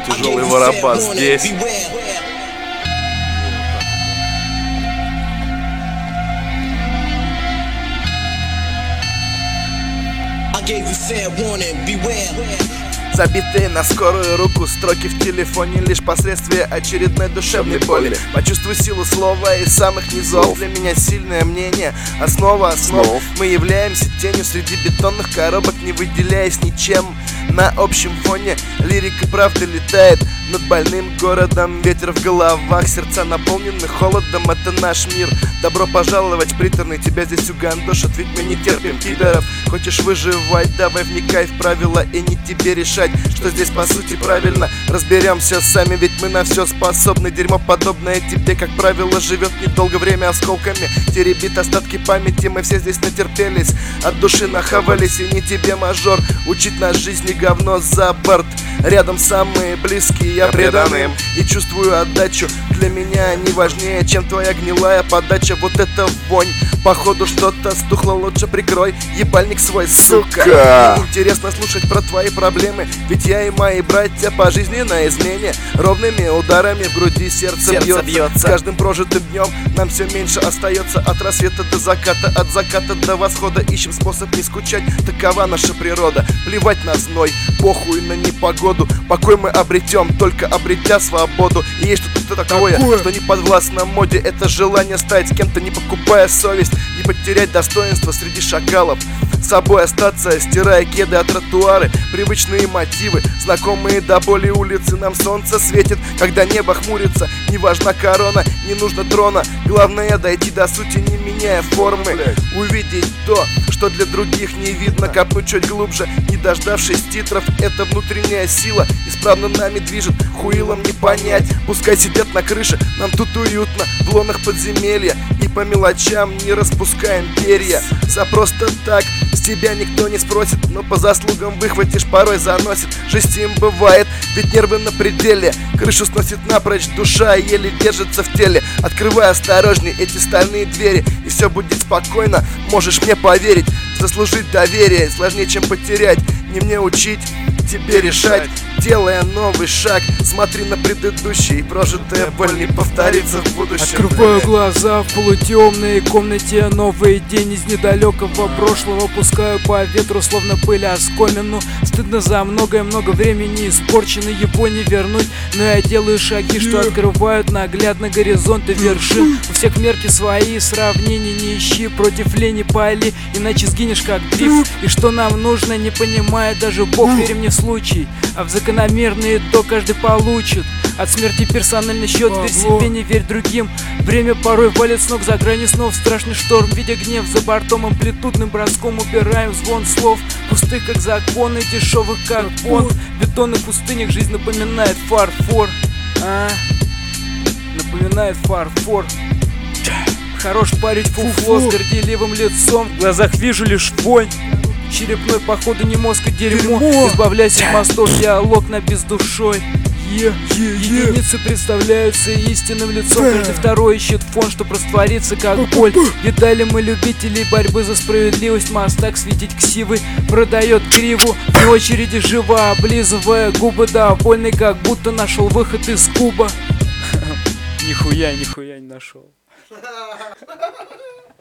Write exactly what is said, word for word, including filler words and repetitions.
тяжелый воробат здесь. Забитые на скорую руку строки в телефоне лишь последствия очередной душевной боли. Почувствуй силу слова из самых низов. Для меня сильное мнение, основа основ. Мы являемся тенью среди бетонных коробок, не выделяясь ничем на общем фоне. Лирика правда летает над больным городом. Ветер в головах, сердца наполнены холодом. Это наш мир. Добро пожаловать, приторный, тебя здесь угандошат, ведь мы не терпим пидоров. Хочешь выживать, давай вникай в правила и не тебе решать, что здесь по сути правильно. Разберемся сами, ведь мы на все способны. Дерьмо подобное тебе, как правило, живет недолго, время осколками теребит остатки памяти. Мы все здесь натерпелись, от души нахавались, и не тебе, мажор, учить нас жизни говно за борт. Рядом самые близкие, я преданным и чувствую отдачу. Для меня не важнее, чем твоя гнилая подача. Вот эта вонь, походу что-то стухло, лучше прикрой ебальник свой, сука. Мне интересно слушать про твои проблемы, ведь я и мои братья по жизни на измене. Ровными ударами в груди сердце, сердце бьется. бьется С каждым прожитым днем нам все меньше остается. От рассвета до заката, от заката до восхода ищем способ не скучать, такова наша природа. Плевать на зной, похуй на непогоду. Покой мы обретем, только обретя свободу. И есть что-то такое, такое, что не подвластно моде. Это желание стать кем-то, не покупая совесть, не потерять достоинство среди шакалов. С собой остаться, стирая кеды от тротуары. Привычные мотивы, знакомые до боли улицы. Нам солнце светит, когда небо хмурится. Не важна корона, не нужно трона. Главное дойти до сути, не меняя формы. Увидеть то, что для других не видно. Копнуть чуть глубже, не дождавшись титров. Это внутренняя сила исправно нами движет. Хуилом не понять, пускай сидят на крыше. Нам тут уютно, в лонах подземелья. И по мелочам не распускаем перья. За просто так с тебя никто не спросит, но по заслугам выхватишь, порой заносит. Жесть им бывает, ведь нервы на пределе. Крышу сносит напрочь, душа еле держится в теле. Открывай осторожней эти стальные двери, и все будет спокойно, можешь мне поверить. Заслужить доверие сложнее, чем потерять. Не мне учить, тебе решать. Делая новый шаг, смотри на предыдущий. Прожитая боль не повторится в будущем. Открываю глаза в полутемной комнате. Новый день из недалекого прошлого пускаю по ветру, словно пыль оскомину. Стыдно за многое-много времени испорчено, его не вернуть. Но я делаю шаги, что открывают наглядно горизонты вершин. У всех мерки свои, сравнений не ищи. Против лени пали, иначе сгинешь как дрифт. И что нам нужно, не понимает даже Бог. Верим не в случай, а в закономерный итог каждый получит. От смерти персональный счет, верь себе, не верь другим. Время порой валит с ног, за грани снов страшный шторм. Видя гнев за бортом, амплитудным броском убираем звон слов. Пустых как законы, дешевых как понт. В бетонных пустынях жизнь напоминает фарфор. А? Напоминает фарфор. Хорош парить фуфло с горделивым лицом. В глазах вижу лишь вонь. Черепной, походу, не мозг, а дерьмо. Дерьмо. Избавляйся от мостов, диалог на бездушой. Yeah, yeah, yeah. Единицы представляются истинным лицом. yeah. Каждый второй ищет фон, чтоб раствориться как боль. Видали мы любителей борьбы за справедливость. Мастак светить ксивы продает криву. В очереди жива, облизывая губы, довольный, как будто нашел выход из куба. Нихуя, нихуя не нашел.